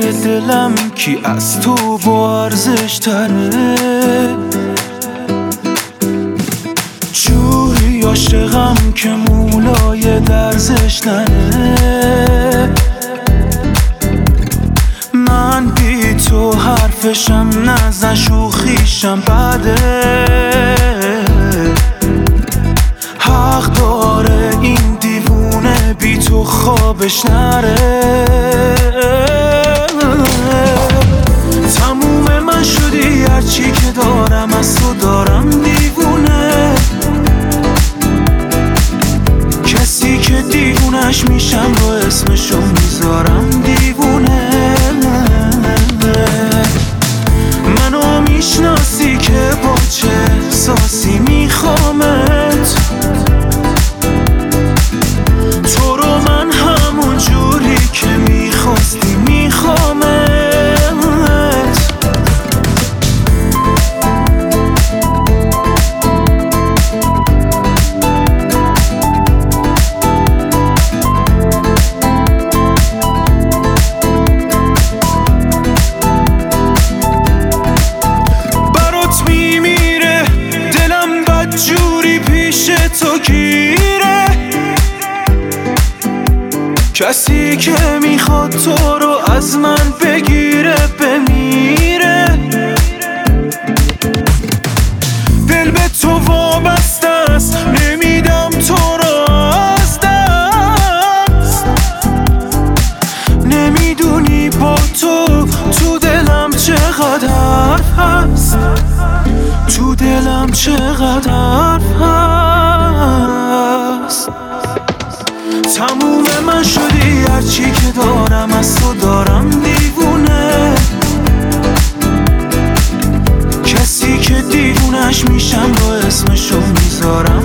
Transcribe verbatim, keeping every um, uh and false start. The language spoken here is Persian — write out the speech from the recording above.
دلم کی از تو با ارزش تره، جوری عاشقم که مولای درزش نره. من بی تو حرفشم نزن شوخیشم بده، حق داره این دیوونه بی تو خوابش نره. تموم من شدی هرچی که دارم از تو دارم دیوونه، کسی که دیوونش میشم رو اسمشو میذارم دیوونه. منو میشناسی که با چه احساسی میخوامت، تو رو من همون جوری که میخواستی میخوامت. تو گیره کسی که میخواد تو رو از من بگیره بمیره. دل به تو وابسته است نمیدم تو رو از دست، نمیدونی با تو تو دلم چقدر حرف هست، تو دلم چقدر حرف هست. تموم من شدی هرچی که دارم از تو دارم دیوونه، کسی که دیوونش میشم رو اسمشو میذارم